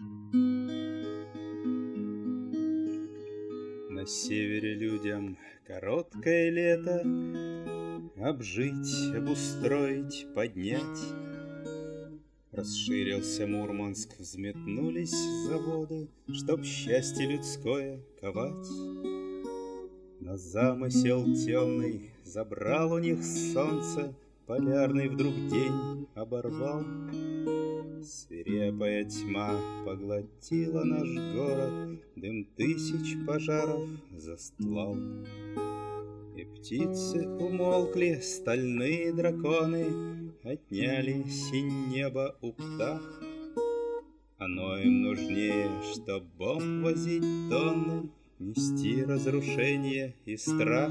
На севере людям короткое лето, обжить, обустроить, поднять. Расширился Мурманск, взметнулись заводы, чтоб счастье людское ковать. Но замысел темный забрал у них солнце, полярный вдруг день оборвал. Свирепая тьма поглотила наш город, дым тысяч пожаров застлал. И птицы умолкли, стальные драконы отняли синь небо у птах. Оно им нужнее, чтоб бомб возить тонны, нести разрушение и страх.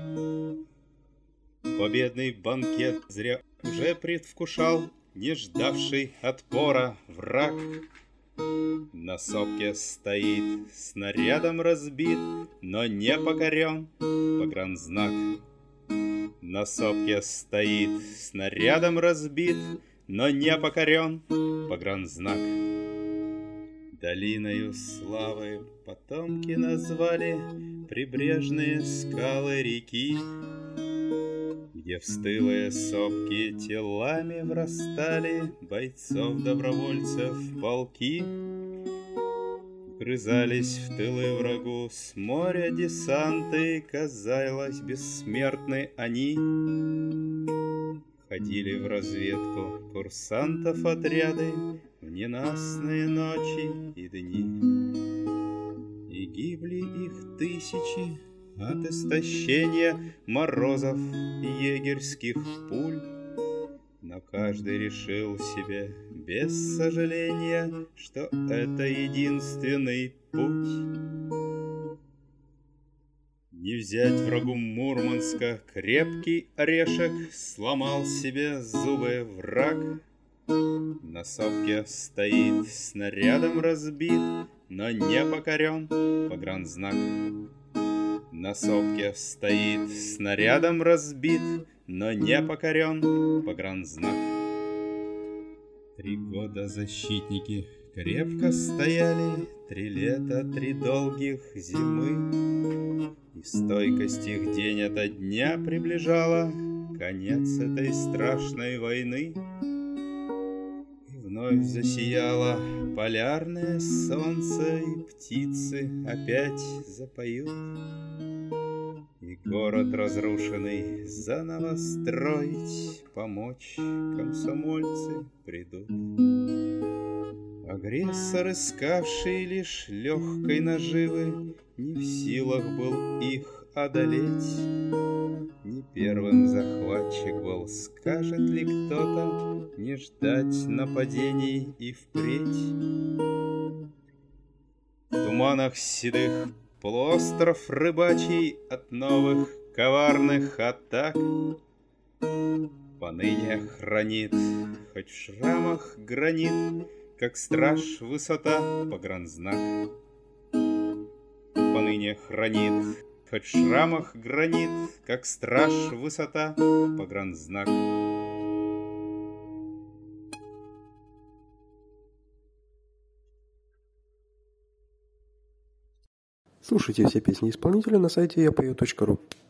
Победный банкет зря уже предвкушал не ждавший отпора враг. На сопке стоит, снарядом разбит, но не покорен погранзнак. На сопке стоит, снарядом разбит, но не покорен погранзнак. Долиною славы потомки назвали прибрежные скалы реки, где в стылые сопки телами врастали бойцов-добровольцев полки. Вгрызались в тылы врагу с моря десанты, казалось, бессмертны они. Ходили в разведку курсантов отряды в ненастные ночи и дни. И гибли их тысячи от истощения морозов и егерских пуль. Но каждый решил себе без сожаления, что это единственный путь. Не взять врагу Мурманска крепкий орешек, сломал себе зубы враг. На сопке стоит, снарядом разбит, но не покорен погранзнак. На сопке стоит, снарядом разбит, но не покорен погранзнак. 3 года защитники крепко стояли, 3 лета, 3 долгих зимы. И стойкость их день ото дня приближала конец этой страшной войны. И вновь засияло полярное солнце, и птицы опять запоют. И город разрушенный заново строить помочь комсомольцы придут. Агрессор, искавший лишь легкой наживы, не в силах был их одолеть. Не первым захватчик был, скажет ли кто-то, не ждать нападений и впредь. В туманах седых полуостров рыбачий от новых коварных атак поныне хранит, хоть в шрамах гранит, как страж высота погранзнак. Поныне хранит, хоть в шрамах гранит, как страж высота погранзнак. Слушайте все песни исполнителя на сайте yapeo.ru.